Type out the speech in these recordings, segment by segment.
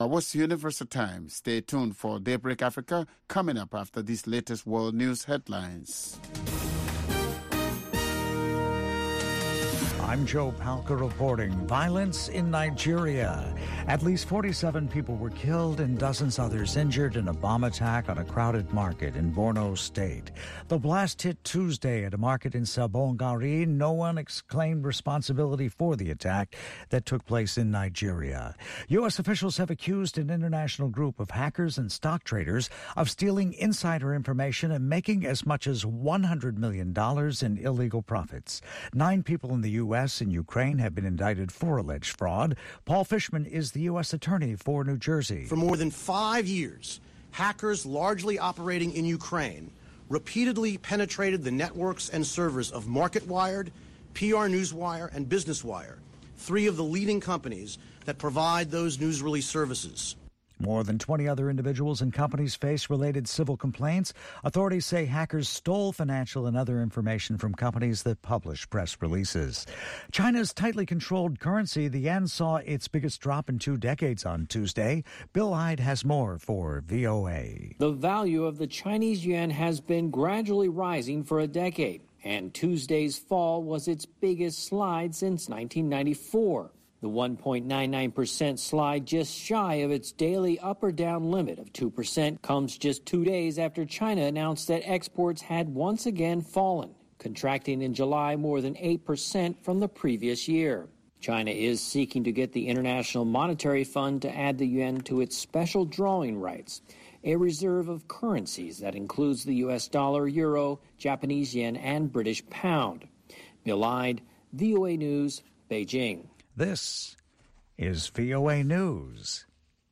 What's Universal Time? Stay tuned for Daybreak Africa coming up after these latest world news headlines. I'm Joe Palca reporting. Violence in Nigeria. At least 47 people were killed and dozens others injured in a bomb attack on a crowded market in Borno State. The blast hit Tuesday at a market in Sabon Gari. No one claimed responsibility for the attack that took place in Nigeria. U.S. officials have accused an international group of hackers and stock traders of stealing insider information and making as much as $100 million in illegal profits. 9 people in the U.S. and Ukraine have been indicted for alleged fraud. Paul Fishman is the U.S. Attorney for New Jersey. For more than 5 years, hackers largely operating in Ukraine repeatedly penetrated the networks and servers of MarketWired, PR Newswire, and BusinessWire, 3 of the leading companies that provide those news release services. More than 20 other individuals and companies face related civil complaints. Authorities say hackers stole financial and other information from companies that publish press releases. China's tightly controlled currency, the yen, saw its biggest drop in 2 decades on Tuesday. Bill Hyde has more for VOA. The value of the Chinese yuan has been gradually rising for a decade, and Tuesday's fall was its biggest slide since 1994. The 1.99% slide, just shy of its daily up or down limit of 2%, comes just 2 days after China announced that exports had once again fallen, contracting in July more than 8% from the previous year. China is seeking to get the International Monetary Fund to add the yuan to its special drawing rights, a reserve of currencies that includes the U.S. dollar, euro, Japanese yen, and British pound. Bill Hyde, VOA News, Beijing. This is VOA News.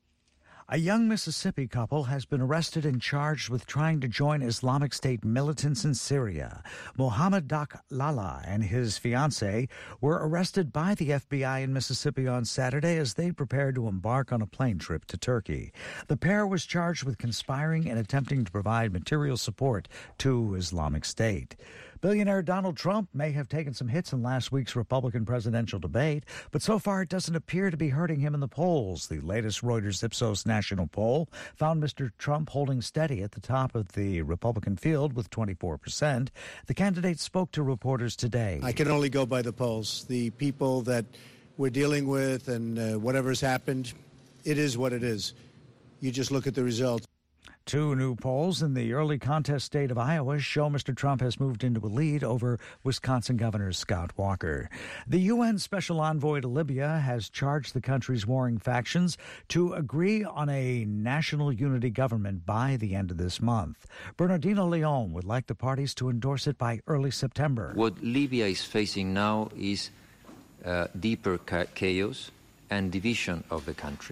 A young Mississippi couple has been arrested and charged with trying to join Islamic State militants in Syria. Mohammed Dak Lala and his fiancée were arrested by the FBI in Mississippi on Saturday as they prepared to embark on a plane trip to Turkey. The pair was charged with conspiring and attempting to provide material support to Islamic State. Billionaire Donald Trump may have taken some hits in last week's Republican presidential debate, but so far it doesn't appear to be hurting him in the polls. The latest Reuters Ipsos national poll found Mr. Trump holding steady at the top of the Republican field with 24%. The candidate spoke to reporters today. I can only go by the polls. The people that we're dealing with and whatever's happened, it is what it is. You just look at the results. 2 new polls in the early contest state of Iowa show Mr. Trump has moved into a lead over Wisconsin Governor Scott Walker. The UN Special Envoy to Libya has charged the country's warring factions to agree on a national unity government by the end of this month. Bernardino Leon would like the parties to endorse it by early September. What Libya is facing now is deeper chaos and division of the country.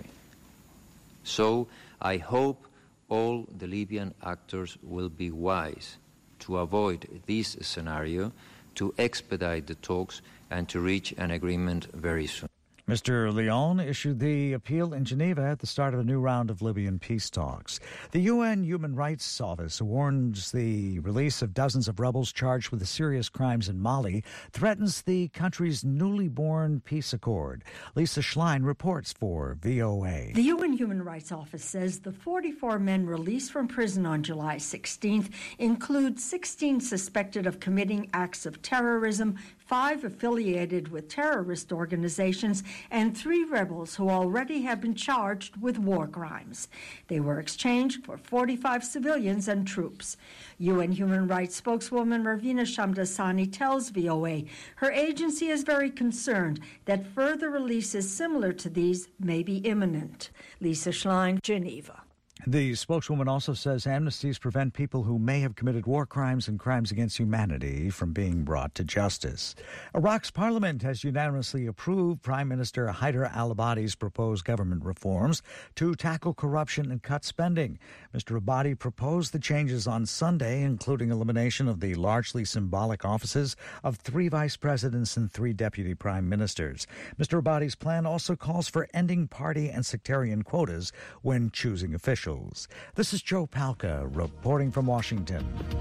So I hope all the Libyan actors will be wise to avoid this scenario, to expedite the talks, and to reach an agreement very soon. Mr. Leon issued the appeal in Geneva at the start of a new round of Libyan peace talks. The UN Human Rights Office warns the release of dozens of rebels charged with the serious crimes in Mali threatens the country's newly born peace accord. Lisa Schlein reports for VOA. The UN Human Rights Office says the 44 men released from prison on July 16th include 16 suspected of committing acts of terrorism, 5 affiliated with terrorist organizations, and 3 rebels who already have been charged with war crimes. They were exchanged for 45 civilians and troops. UN Human Rights spokeswoman Ravina Shamdasani tells VOA her agency is very concerned that further releases similar to these may be imminent. Lisa Schlein, Geneva. The spokeswoman also says amnesties prevent people who may have committed war crimes and crimes against humanity from being brought to justice. Iraq's parliament has unanimously approved Prime Minister Haider al-Abadi's proposed government reforms to tackle corruption and cut spending. Mr. Abadi proposed the changes on Sunday, including elimination of the largely symbolic offices of 3 vice presidents and 3 deputy prime ministers. Mr. Abadi's plan also calls for ending party and sectarian quotas when choosing officials. This is Joe Palca reporting from Washington.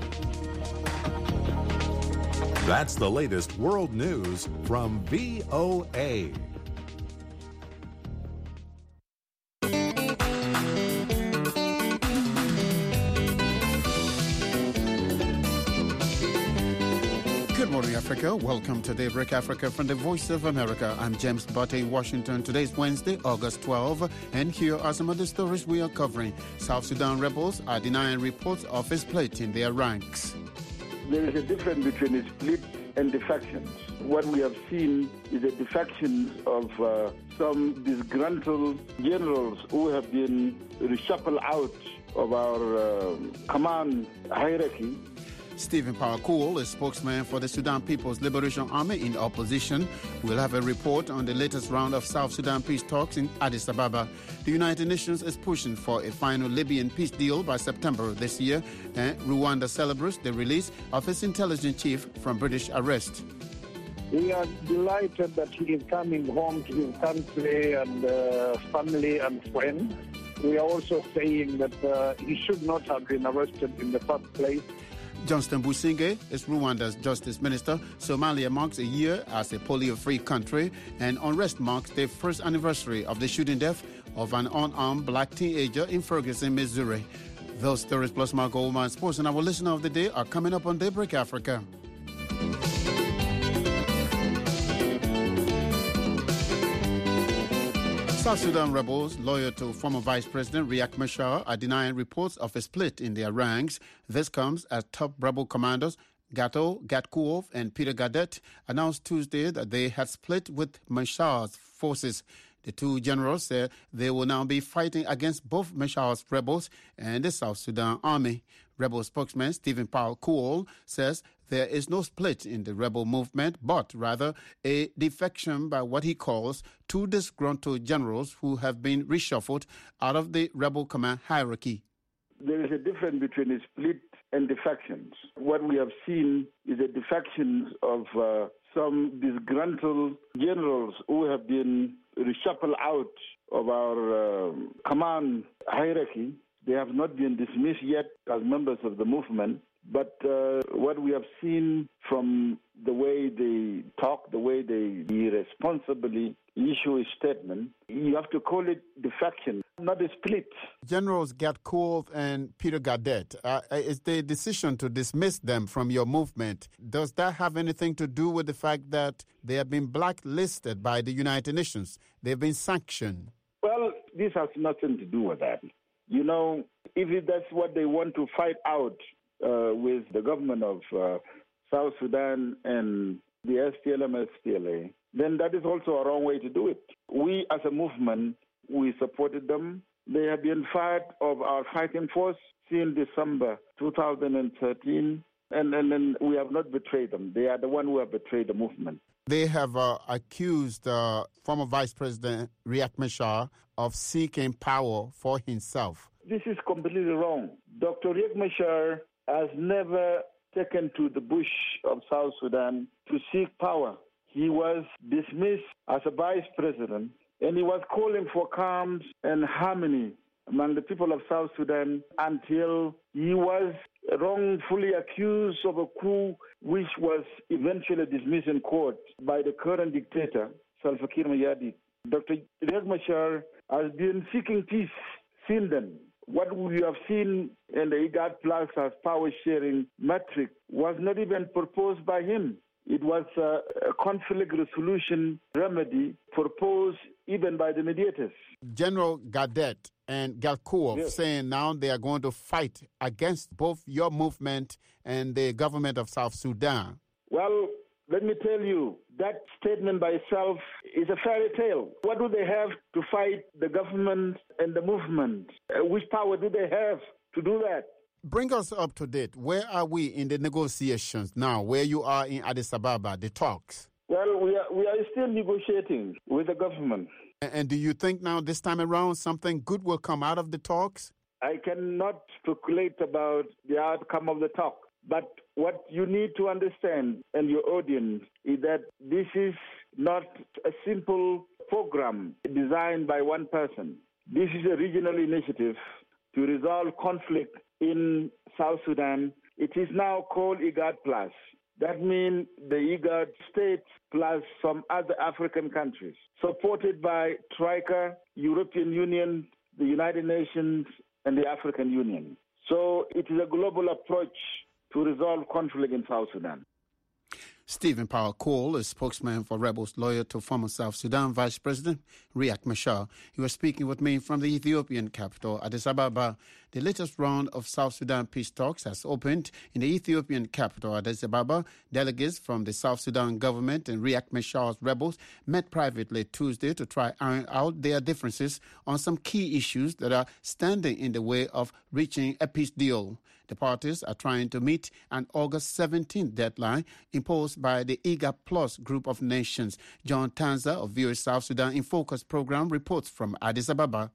That's the latest world news from VOA. morning, Africa. Welcome to Daybreak Africa from the Voice of America. I'm James Butte in Washington. Today's Wednesday, August 12, and here are some of the stories we are covering. South Sudan rebels are denying reports of a split in their ranks. There is a difference between a split and defections. What we have seen is a defection of some disgruntled generals who have been reshuffled out of our command hierarchy. Stephen Power-Cool, a spokesman for the Sudan People's Liberation Army in opposition, will have a report on the latest round of South Sudan peace talks in Addis Ababa. The United Nations is pushing for a final Libyan peace deal by September this year, and Rwanda celebrates the release of its intelligence chief from British arrest. We are delighted that he is coming home to his country and family and friends. We are also saying that he should not have been arrested in the first place. Johnston Busingye is Rwanda's justice minister. Somalia marks a year as a polio-free country, and unrest marks the first anniversary of the shooting death of an unarmed black teenager in Ferguson, Missouri. Those stories plus Mark Goldman Sports and our listener of the day are coming up on Daybreak Africa. South Sudan rebels, loyal to former Vice President Riek Machar, are denying reports of a split in their ranks. This comes as top rebel commanders Gato Gatkuov and Peter Gadet announced Tuesday that they had split with Machar's forces. The two generals said they will now be fighting against both Machar's rebels and the South Sudan army. Rebel spokesman Stephen Power-Cool says there is no split in the rebel movement, but rather a defection by what he calls two disgruntled generals who have been reshuffled out of the rebel command hierarchy. There is a difference between a split and defections. What we have seen is a defection of some disgruntled generals who have been reshuffled out of our command hierarchy. They have not been dismissed yet as members of the movement, but what we have seen from the way they talk, the way they irresponsibly issue a statement, you have to call it defection, not a split. Generals Gatkuov and Peter Gadet, is the decision to dismiss them from your movement, does that have anything to do with the fact that they have been blacklisted by the United Nations? They've been sanctioned. Well, this has nothing to do with that. You know, if that's what they want to fight out with the government of South Sudan and the SPLM-SPLA, then that is also a wrong way to do it. We, as a movement, we supported them. They have been part of our fighting force since December 2013, and then we have not betrayed them. They are the one who have betrayed the movement. They have accused former Vice President Riek Machar of seeking power for himself. This is completely wrong. Dr. Riek Machar has never taken to the bush of South Sudan to seek power. He was dismissed as a vice president, and he was calling for calm and harmony among the people of South Sudan until he was wrongfully accused of a coup which was eventually dismissed in court by the current dictator, Salva Kiir Mayardit. Dr. Riek Machar has been seeking peace since then. What we have seen in the IGAD Plus as power-sharing metric was not even proposed by him. It was a conflict resolution remedy proposed even by the mediators. General Gadet and Gatkuov saying now they are going to fight against both your movement and the government of South Sudan. Well, let me tell you, that statement by itself is a fairy tale. What do they have to fight the government and the movement? Which power do they have to do that? Bring us up to date. Where are we in the negotiations now, where you are in Addis Ababa, the talks? Well, we are still negotiating with the government. And do you think now this time around something good will come out of the talks? I cannot speculate about the outcome of the talk. But what you need to understand, and your audience, is that this is not a simple program designed by one person. This is a regional initiative to resolve conflict in South Sudan. It is now called IGAD Plus. That means the IGAD states plus some other African countries, supported by Troika, European Union, the United Nations, and the African Union. So it is a global approach to resolve conflict in South Sudan. Stephen Power Cole, a spokesman for rebels loyal to former South Sudan Vice President Riek Machar. He was speaking with me from the Ethiopian capital, Addis Ababa. The latest round of South Sudan peace talks has opened in the Ethiopian capital, Addis Ababa. Delegates from the South Sudan government and Riek Machar's rebels met privately Tuesday to try iron out their differences on some key issues that are standing in the way of reaching a peace deal. The parties are trying to meet an August 17th deadline imposed by the IGA Plus group of nations. John Tanza of VOA South Sudan in Focus program reports from Addis Ababa.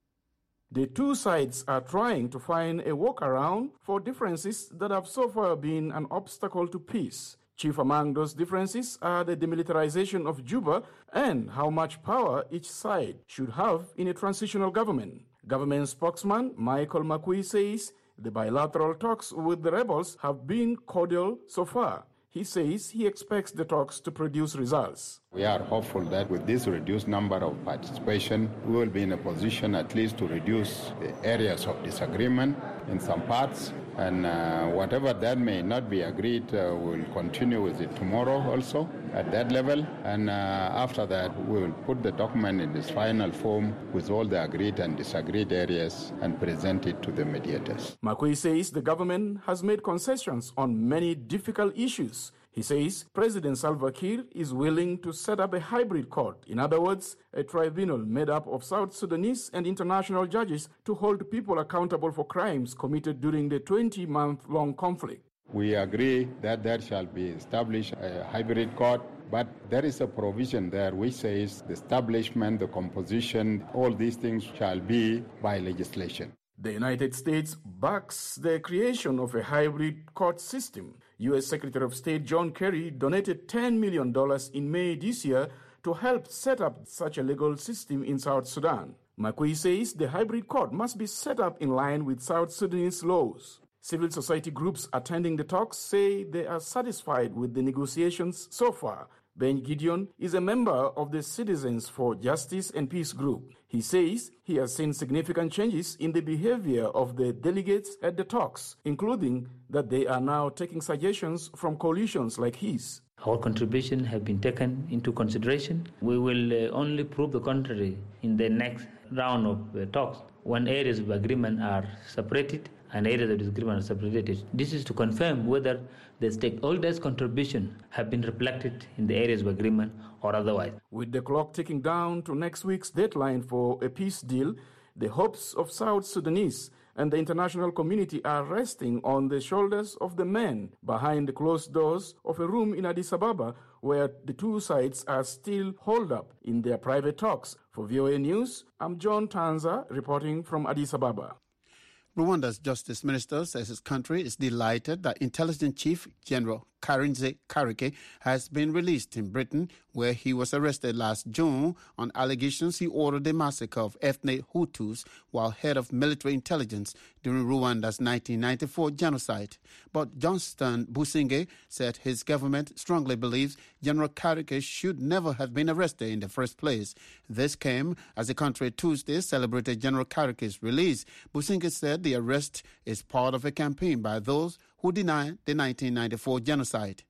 The two sides are trying to find a workaround for differences that have so far been an obstacle to peace. Chief among those differences are the demilitarization of Juba and how much power each side should have in a transitional government. Government spokesman Michael Makui says the bilateral talks with the rebels have been cordial so far. He says he expects the talks to produce results. We are hopeful that with this reduced number of participation, we will be in a position at least to reduce the areas of disagreement in some parts. And whatever that may not be agreed, we'll continue with it tomorrow also at that level. And after that, we will put the document in its final form with all the agreed and disagreed areas and present it to the mediators. Makui says the government has made concessions on many difficult issues. He says President Salva Kiir is willing to set up a hybrid court, in other words, a tribunal made up of South Sudanese and international judges to hold people accountable for crimes committed during the 20-month-long conflict. We agree that there shall be established a hybrid court, but there is a provision there which says the establishment, the composition, all these things shall be by legislation. The United States backs the creation of a hybrid court system. U.S. Secretary of State John Kerry donated $10 million in May this year to help set up such a legal system in South Sudan. Makui says the hybrid court must be set up in line with South Sudanese laws. Civil society groups attending the talks say they are satisfied with the negotiations so far. Ben Gideon is a member of the Citizens for Justice and Peace group. He says he has seen significant changes in the behavior of the delegates at the talks, including that they are now taking suggestions from coalitions like his. Our contribution have been taken into consideration. We will only prove the contrary in the next round of talks when areas of agreement are separated and areas of disagreement are separated. This is to confirm whether the stakeholders' contribution have been reflected in the areas of agreement or otherwise. With the clock ticking down to next week's deadline for a peace deal, the hopes of South Sudanese and the international community are resting on the shoulders of the men behind the closed doors of a room in Addis Ababa where the two sides are still holed up in their private talks. For VOA News, I'm John Tanza reporting from Addis Ababa. Rwanda's Justice Minister says his country is delighted that Intelligence Chief General Karenzi Karike has been released in Britain, where he was arrested last June on allegations he ordered the massacre of ethnic Hutus while head of military intelligence during Rwanda's 1994 genocide. But Johnston Busingye said his government strongly believes General Karike should never have been arrested in the first place. This came as the country Tuesday celebrated General Karike's release. Busingye said the arrest is part of a campaign by those who deny the 1994 genocide.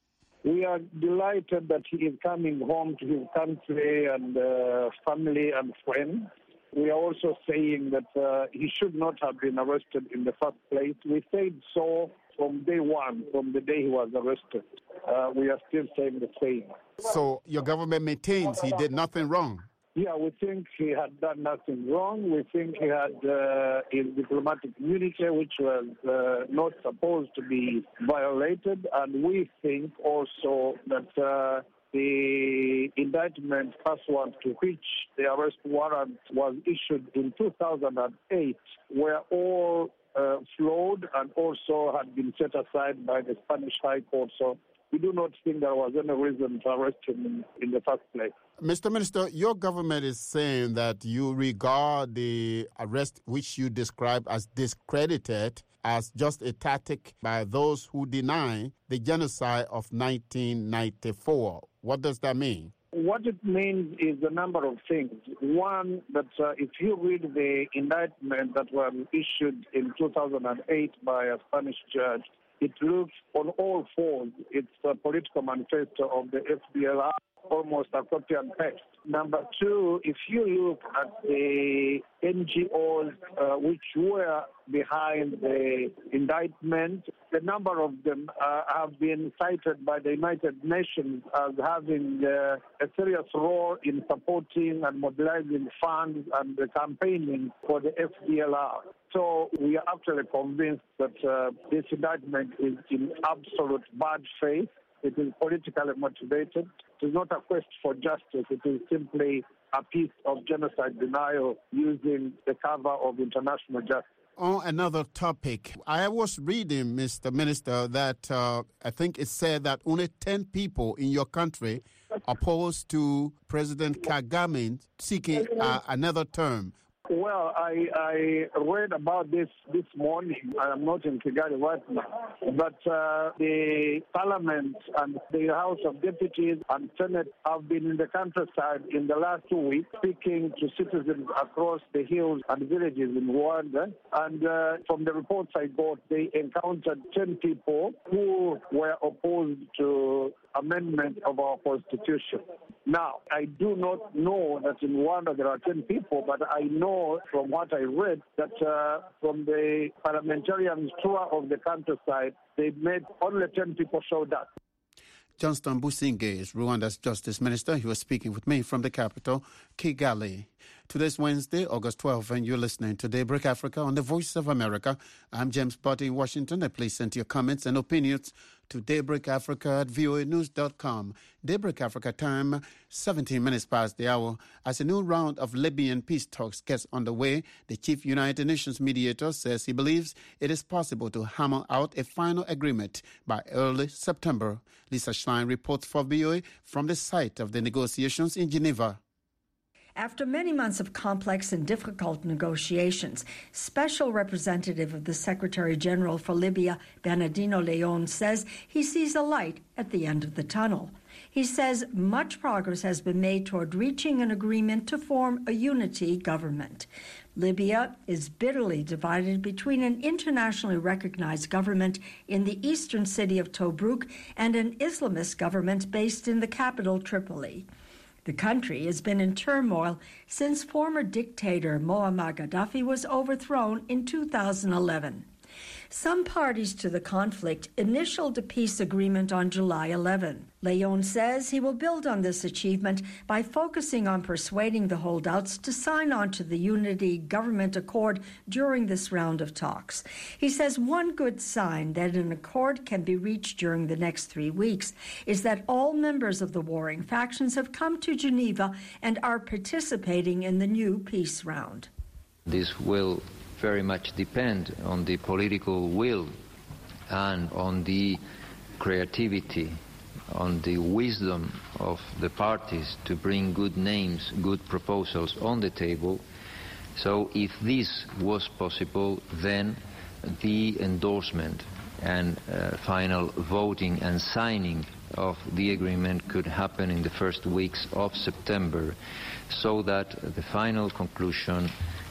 We are delighted that he is coming home to his country and family and friends. We are also saying that he should not have been arrested in the first place. We said so from day one, from the day he was arrested. We are still saying the same. So your government maintains he did nothing wrong? Yeah, we think he had done nothing wrong. We think he had his diplomatic immunity, which was not supposed to be violated. And we think also that the indictment pursuant to which the arrest warrant was issued in 2008 were all flawed and also had been set aside by the Spanish High Court. So we do not think there was any reason to arrest him in the first place. Mr. Minister, your government is saying that you regard the arrest, which you describe as discredited, as just a tactic by those who deny the genocide of 1994. What does that mean? What it means is a number of things. One, that if you read the indictment that was issued in 2008 by a Spanish judge, it looks on all folds. It's a political manifesto of the FDLR, almost a copy and paste. Number two, if you look at the NGOs which were behind the indictment, the number of them have been cited by the United Nations as having a serious role in supporting and mobilizing funds and campaigning for the FDLR. So we are actually convinced that this indictment is in absolute bad faith. It is politically motivated. It is not a quest for justice. It is simply a piece of genocide denial using the cover of international justice. On another topic, I was reading, Mr. Minister, that I think it said that only 10 people in your country opposed to President Kagame seeking another term. Well, I read about this morning. I am not in Kigali right now. But the Parliament and the House of Deputies and Senate have been in the countryside in the last 2 weeks speaking to citizens across the hills and villages in Rwanda. And from the reports I got, they encountered 10 people who were opposed to amendment of our constitution. Now, I do not know that in Rwanda there are 10 people, but I know from what I read that from the parliamentarians' tour of the countryside, they made only 10 people showed up. Johnston Busingye is Rwanda's Justice Minister. He was speaking with me from the capital, Kigali. Today's Wednesday, August 12th, and you're listening to Daybreak Africa on the Voice of America. I'm James Butty in Washington. Please send your comments and opinions to daybreakafrica@voanews.com. Daybreak Africa time, 17 minutes past the hour. As a new round of Libyan peace talks gets underway, the chief United Nations mediator says he believes it is possible to hammer out a final agreement by early September. Lisa Schlein reports for VOA from the site of the negotiations in Geneva. After many months of complex and difficult negotiations, Special Representative of the Secretary General for Libya, Bernardino Leon, says he sees a light at the end of the tunnel. He says much progress has been made toward reaching an agreement to form a unity government. Libya is bitterly divided between an internationally recognized government in the eastern city of Tobruk and an Islamist government based in the capital, Tripoli. The country has been in turmoil since former dictator Muammar Gaddafi was overthrown in 2011. Some parties to the conflict initialed a peace agreement on July 11. Leon says he will build on this achievement by focusing on persuading the holdouts to sign on to the Unity Government Accord during this round of talks. He says one good sign that an accord can be reached during the next 3 weeks is that all members of the warring factions have come to Geneva and are participating in the new peace round. This will very much depend on the political will and on the creativity, on the wisdom of the parties to bring good names, good proposals on the table. So if this was possible, then the endorsement and final voting and signing of the agreement could happen in the first weeks of September, so that the final conclusion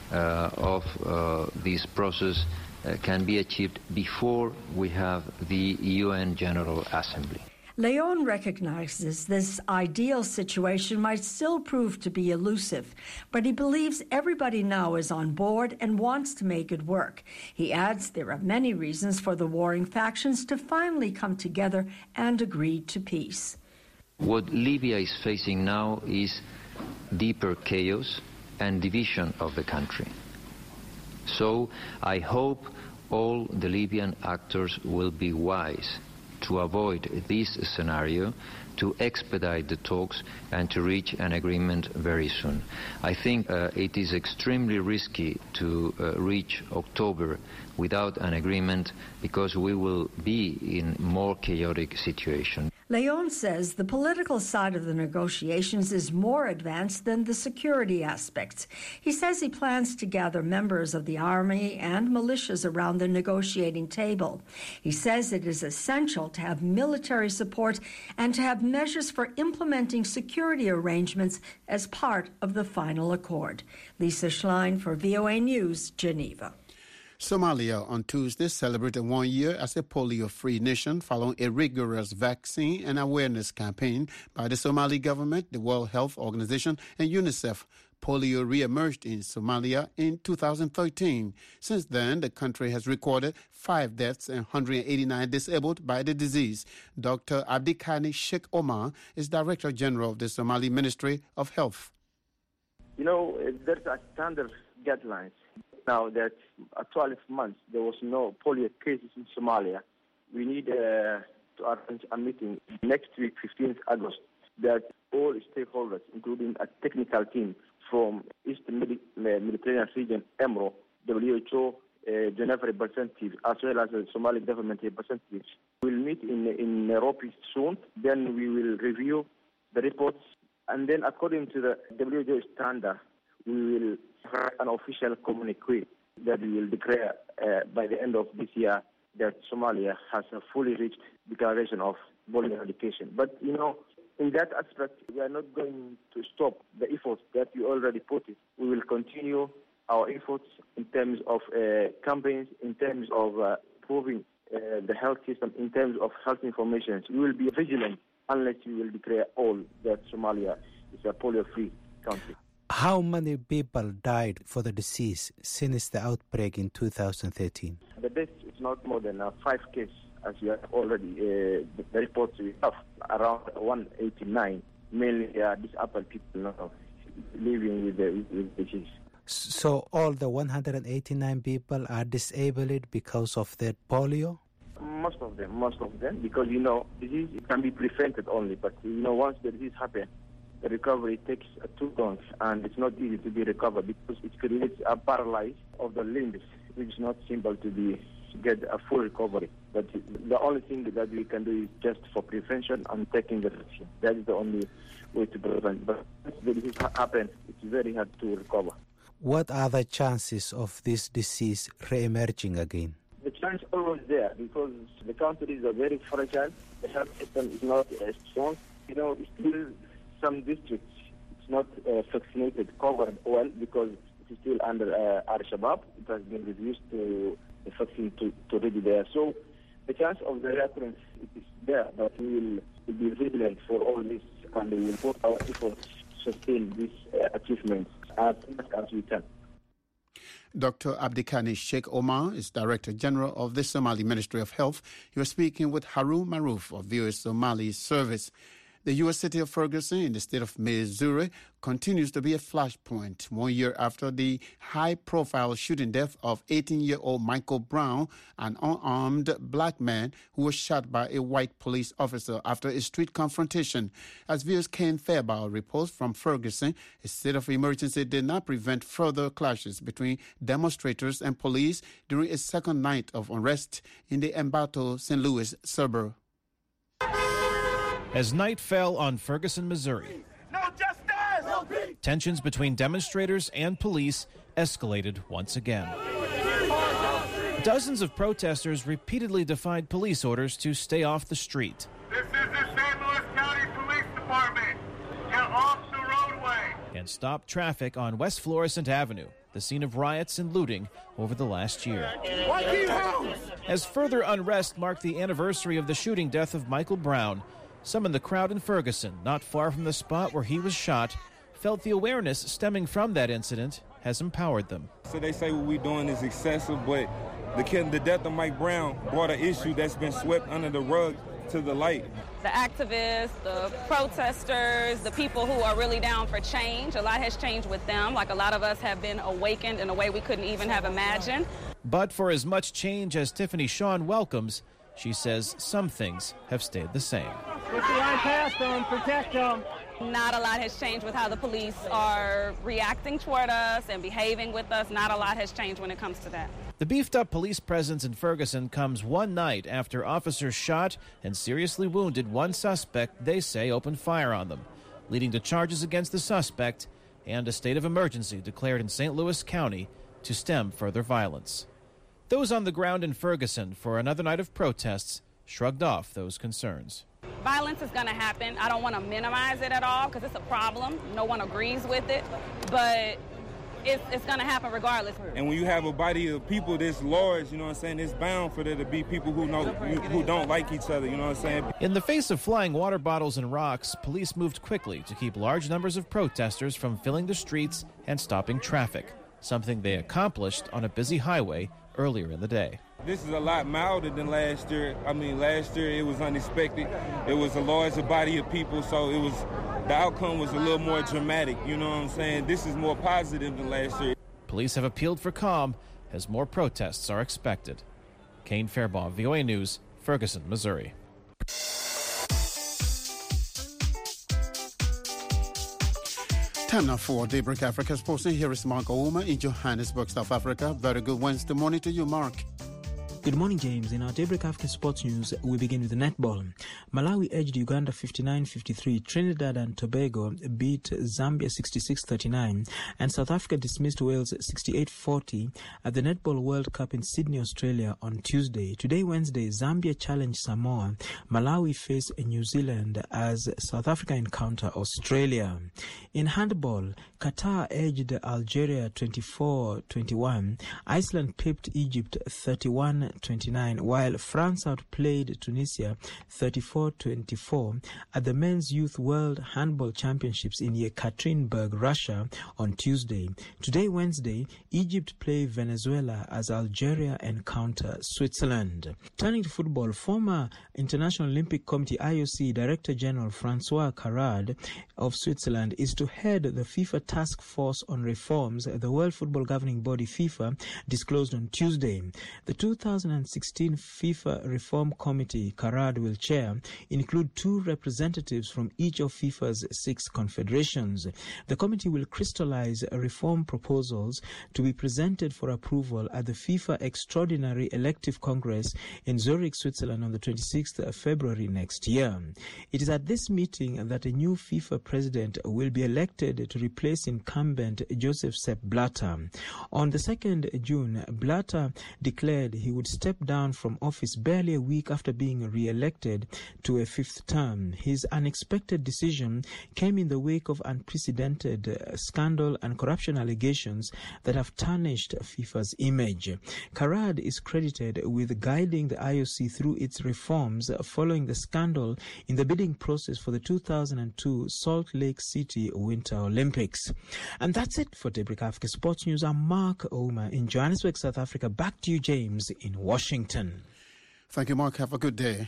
of this process can be achieved before we have the UN General Assembly. Leon recognizes this ideal situation might still prove to be elusive, but he believes everybody now is on board and wants to make it work. He adds there are many reasons for the warring factions to finally come together and agree to peace. What Libya is facing now is deeper chaos and division of the country. So I hope all the Libyan actors will be wise to avoid this scenario, to expedite the talks and to reach an agreement very soon. I think it is extremely risky to reach October without an agreement, because we will be in a more chaotic situation. Leon says the political side of the negotiations is more advanced than the security aspects. He says he plans to gather members of the army and militias around the negotiating table. He says it is essential to have military support and to have measures for implementing security arrangements as part of the final accord. Lisa Schlein for VOA News, Geneva. Somalia on Tuesday celebrated 1 year as a polio-free nation following a rigorous vaccine and awareness campaign by the Somali government, the World Health Organization, and UNICEF. Polio re-emerged in Somalia in 2013. Since then, the country has recorded 5 deaths and 189 disabled by the disease. Dr. Abdikani Sheikh Omar is Director General of the Somali Ministry of Health. You know, there's a standard guidelines. Now that 12 months there was no polio cases in Somalia, we need to arrange a meeting next week, 15th August, that all stakeholders, including a technical team from East Mediterranean region, EMRO, WHO, Geneva representatives, as well as the Somali government representatives, will meet in Nairobi soon. Then we will review the reports, and then according to the WHO standard, we will have an official communique that we will declare by the end of this year that Somalia has a fully reached declaration of polio eradication. But, you know, in that aspect, we are not going to stop the efforts that we already put in. We will continue our efforts in terms of campaigns, in terms of improving the health system, in terms of health information. We will be vigilant unless we will declare all that Somalia is a polio-free country. How many people died for the disease since the outbreak in 2013? The death is not more than 5 cases, as you have already, the reports we have, around 189, mainly disabled people now living with the disease. So all the 189 people are disabled because of their polio? Most of them, because, you know, disease can be prevented only, but, you know, once the disease happens, the recovery takes too long, and it's not easy to be recovered because it creates a paralysis of the limbs, which is not simple to get a full recovery. But the only thing that we can do is just for prevention and taking the vaccine. That is the only way to prevent. But once the disease happens, it's very hard to recover. What are the chances of this disease re-emerging again? The chance is always there because the countries are very fragile. The health system is not strong. You know, still some districts it's not vaccinated, covered well because it is still under Al-Shabaab. It has been reduced to the vaccine to ready there. So the chance of the recurrence is there, but we will be vigilant for all this and we will put our efforts to sustain these achievements as much as we can. Dr. Abdikani Sheikh Omar is Director General of the Somali Ministry of Health. He was speaking with Harun Maruf of VOA Somali Service. The U.S. city of Ferguson in the state of Missouri continues to be a flashpoint 1 year after the high-profile shooting death of 18-year-old Michael Brown, an unarmed black man who was shot by a white police officer after a street confrontation. As VOA's Ken Fairbaugh reports from Ferguson, a state of emergency did not prevent further clashes between demonstrators and police during a second night of unrest in the Ambato, St. Louis suburb. As night fell on Ferguson, Missouri, no justice! No peace! Tensions between demonstrators and police escalated once again. Dozens of protesters repeatedly defied police orders to stay off the street. This is the St. Louis County Police Department. Get off the roadway! And stop traffic on West Florissant Avenue, the scene of riots and looting over the last year. As further unrest marked the anniversary of the shooting death of Michael Brown, some in the crowd in Ferguson, not far from the spot where he was shot, felt the awareness stemming from that incident has empowered them. So they say what we're doing is excessive, but the death of Mike Brown brought an issue that's been swept under the rug to the light. The activists, the protesters, the people who are really down for change, a lot has changed with them. Like a lot of us have been awakened in a way we couldn't even have imagined. But for as much change as Tiffany Sean welcomes, she says some things have stayed the same. Get the line past them, protect them. Not a lot has changed with how the police are reacting toward us and behaving with us. Not a lot has changed when it comes to that. The beefed-up police presence in Ferguson comes one night after officers shot and seriously wounded one suspect they say opened fire on them, leading to charges against the suspect and a state of emergency declared in St. Louis County to stem further violence. Those on the ground in Ferguson for another night of protests shrugged off those concerns. Violence is going to happen. I don't want to minimize it at all because it's a problem. No one agrees with it. But it's going to happen regardless. And when you have a body of people this large, you know what I'm saying, it's bound for there to be people who don't like each other, you know what I'm saying? In the face of flying water bottles and rocks, police moved quickly to keep large numbers of protesters from filling the streets and stopping traffic, something they accomplished on a busy highway earlier in the day. This is a lot milder than last year. I mean, last year it was unexpected. It was a larger body of people, so the outcome was a little more dramatic, you know what I'm saying? This is more positive than last year. Police have appealed for calm as more protests are expected. Kane Fairbaugh, VOA News, Ferguson, Missouri. Time now for Daybreak Africa Sports. Here is Mark Ouma in Johannesburg, South Africa. Very good Wednesday morning to you, Mark. Good morning, James. In our Daybreak Africa Sports News, we begin with the netball. Malawi edged Uganda 59-53. Trinidad and Tobago beat Zambia 66-39. And South Africa dismissed Wales 68-40 at the Netball World Cup in Sydney, Australia on Tuesday. Today, Wednesday, Zambia challenged Samoa. Malawi face New Zealand as South Africa encounter Australia. In handball, Qatar edged Algeria 24-21. Iceland pipped Egypt 31-29, while France outplayed Tunisia 34-24 at the Men's Youth World Handball Championships in Yekaterinburg, Russia on Tuesday. Today, Wednesday, Egypt play Venezuela as Algeria encounter Switzerland. Turning to football, former International Olympic Committee IOC Director General Francois Carrad of Switzerland is to head the FIFA Task Force on Reforms, the World Football Governing Body FIFA disclosed on Tuesday. The 2016 FIFA Reform Committee Carrad will chair include 2 representatives from each of FIFA's 6 confederations. The committee will crystallize reform proposals to be presented for approval at the FIFA Extraordinary Elective Congress in Zurich, Switzerland on the 26th of February next year. It is at this meeting that a new FIFA president will be elected to replace incumbent Joseph Sepp Blatter. On the 2nd June, Blatter declared he would step down from office barely a week after being re-elected to a 5th term. His unexpected decision came in the wake of unprecedented scandal and corruption allegations that have tarnished FIFA's image. Carrad is credited with guiding the IOC through its reforms following the scandal in the bidding process for the 2002 Salt Lake City Winter Olympics. And that's it for Daybreak Africa Sports News. I'm Mark Ouma in Johannesburg, South Africa. Back to you, James, in Washington. Thank you, Mark. Have a good day.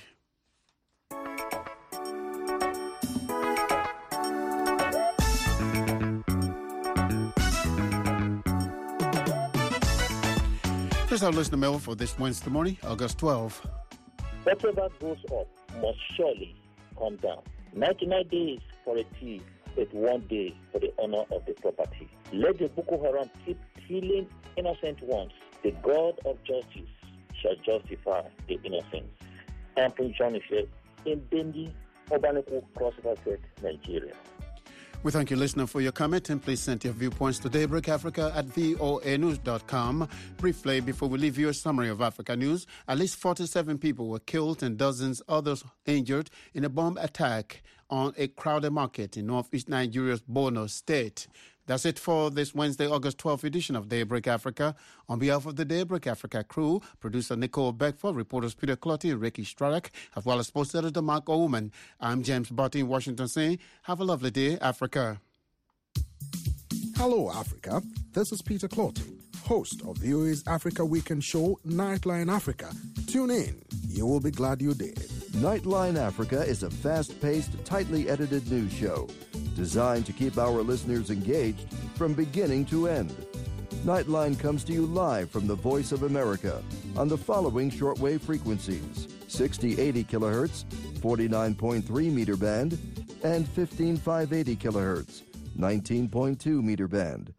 Here's our listener mail for this Wednesday morning, August 12. Whatever goes up must surely come down. 99 days for a thief, but 1 day for the honor of the property. Let the Boko Haram keep killing innocent ones. The God of justice shall justify the innocent. I'm Prince John Ife in Bendi, Obaneko, Cross River State, Nigeria. We thank you, listener, for your comment, and please send your viewpoints to daybreakafrica@voanews.com. Briefly, before we leave you, a summary of Africa news. At least 47 people were killed and dozens others injured in a bomb attack on a crowded market in northeast Nigeria's Borno State. That's it for this Wednesday, August 12th edition of Daybreak Africa. On behalf of the Daybreak Africa crew, producer Nicole Beckford, reporters Peter Clotty and Ricky Straddock, as well as sports editor Mark Oman, I'm James Barty in Washington saying, have a lovely day, Africa. Hello, Africa. This is Peter Clotty, host of VOA's Africa Weekend show, Nightline Africa. Tune in. You will be glad you did. Nightline Africa is a fast-paced, tightly edited news show designed to keep our listeners engaged from beginning to end. Nightline comes to you live from the Voice of America on the following shortwave frequencies: 6080 kilohertz, 49.3 meter band, and 15580 kilohertz, 19.2 meter band.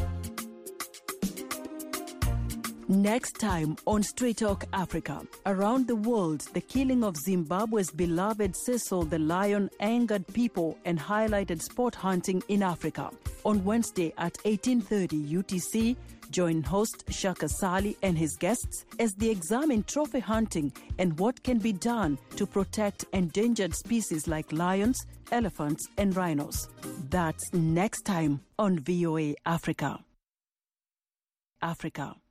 Next time on Straight Talk Africa. Around the world, the killing of Zimbabwe's beloved Cecil the Lion angered people and highlighted sport hunting in Africa. On Wednesday at 18:30 UTC, join host Shaka Sali and his guests as they examine trophy hunting and what can be done to protect endangered species like lions, elephants, and rhinos. That's next time on VOA Africa. Africa.